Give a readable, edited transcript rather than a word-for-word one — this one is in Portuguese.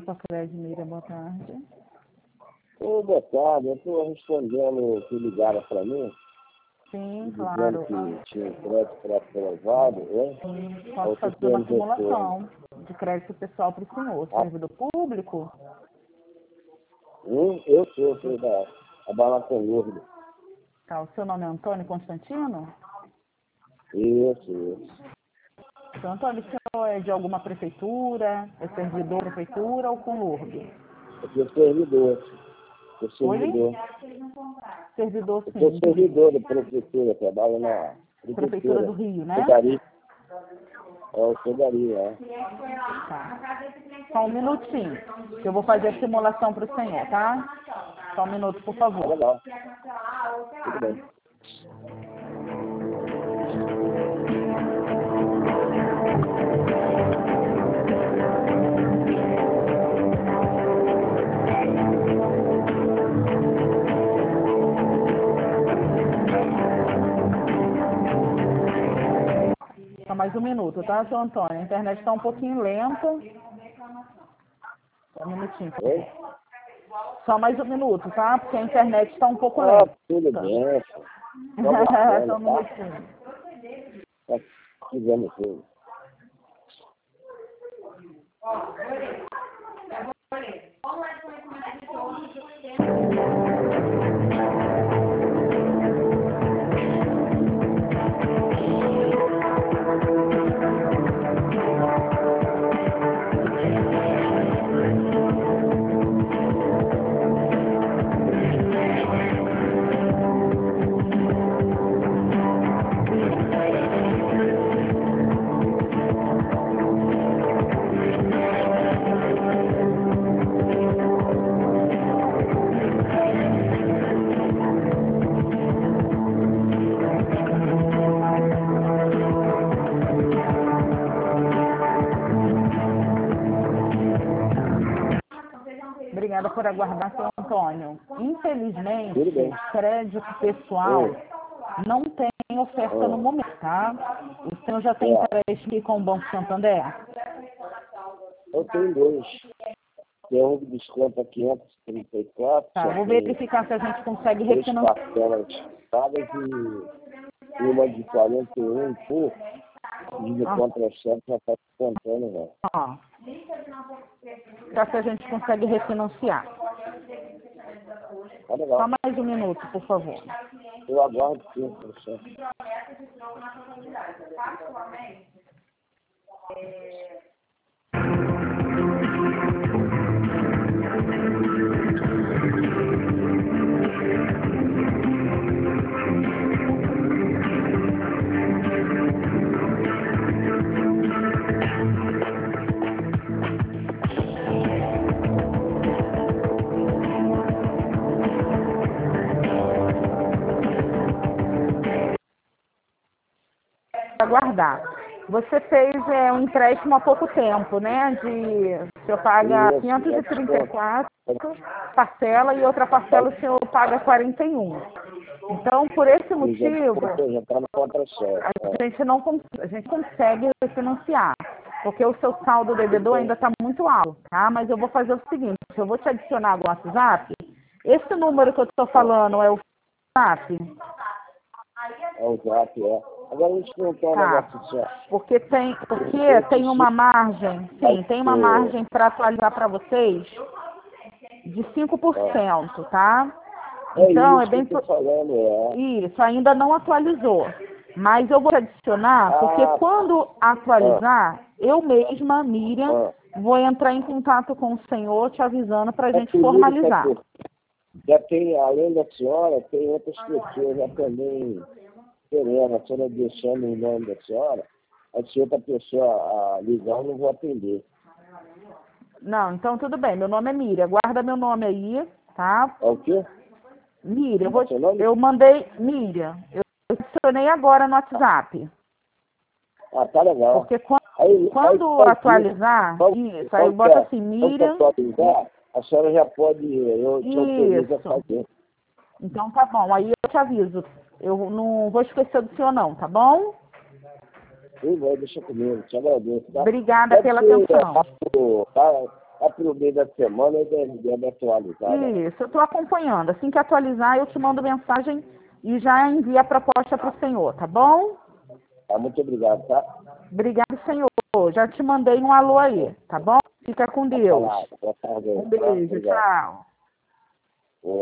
Epacred Mira, boa tarde. Ô, boa tarde, eu estou respondendo que ligaram para mim, Sim, dizendo claro. que tinha crédito para aprovado, né? Sim, posso fazer uma simulação de crédito pessoal para o senhor. Servidor público? Eu sou da Bala com Lourdes. Tá, o seu nome é Antônio Constantino? Isso. Seu Antônio, o senhor é de alguma prefeitura? É servidor da prefeitura ou com Lourdes? Eu sou servidor. Oi? Servidor, Eu sim. sou servidor da prefeitura, trabalho na Prefeitura do Rio, né? Sodari. É o Sodari, é. Tá. Só um minutinho, que eu vou fazer a simulação para o senhor, tá? Só um minuto, por favor. Legal. Tudo bem. Só mais um minuto, tá, seu Antônio? A internet está um pouquinho lenta. Só um minutinho, por favor. Oi? Só mais um minuto, tá? Porque a internet está um pouco lenta. Tudo bem. Só um minutinho. Tá fizendo tudo. Obrigada por aguardar, seu Antônio. Infelizmente, crédito pessoal não tem oferta no momento, tá? O senhor já tem empréstimo com o Banco Santander? Eu tenho dois. Tem um que desconta 534. Tá, vou verificar se a gente consegue três refinanciar. parcelas pagas e uma de 41 e pouco. E de contra-cheque já está descontando, velho. Ó, para se a gente consegue refinanciar. Tá legal. Só mais um minuto, por favor. Eu aguardo 5%. Aguardar. Você fez um empréstimo há pouco tempo, né? O senhor paga 534 parcela e outra parcela o senhor paga 41. Então, por esse motivo, Já está no contra-cheque. a gente consegue refinanciar, porque o seu saldo devedor ainda está muito alto, tá? Mas eu vou fazer o seguinte, eu vou te adicionar no WhatsApp. Esse número que eu estou falando é o WhatsApp? É o Zap, é. Agora a gente perguntar um negócio assim, porque tem uma margem, sim, tem uma margem para atualizar para vocês de 5%, tá? Então, é bem... Isso, ainda não atualizou. Mas eu vou adicionar, porque quando atualizar, eu mesma, Miriam, vou entrar em contato com o senhor, te avisando para a gente formalizar. Já tem, além da senhora, tem outras pessoas já também querendo. A senhora deixando o nome da senhora, se outra pessoa ligar, eu não vou atender. Não, então tudo bem. Meu nome é Miriam. Guarda meu nome aí, tá? É o quê? Miriam, eu mandei Miriam. Eu adicionei agora no WhatsApp. Ah, tá legal. Porque quando atualizar, isso, aí bota assim, Miriam. A senhora já pode, eu te autorizo a fazer. Então tá bom, aí eu te aviso. Eu não vou esquecer do senhor não, tá bom? Sim, vai, deixa comigo, te agradeço. Tá? Obrigada pela atenção. pro meio da semana ele deve atualizar. Né? Isso, eu estou acompanhando. Assim que atualizar, eu te mando mensagem e já envio a proposta para o senhor, tá bom? Tá, muito obrigado, tá? Obrigado, senhor. Já te mandei um alô aí, tá bom? Fica com Deus. Boa tarde. Um beijo, Obrigado. tchau.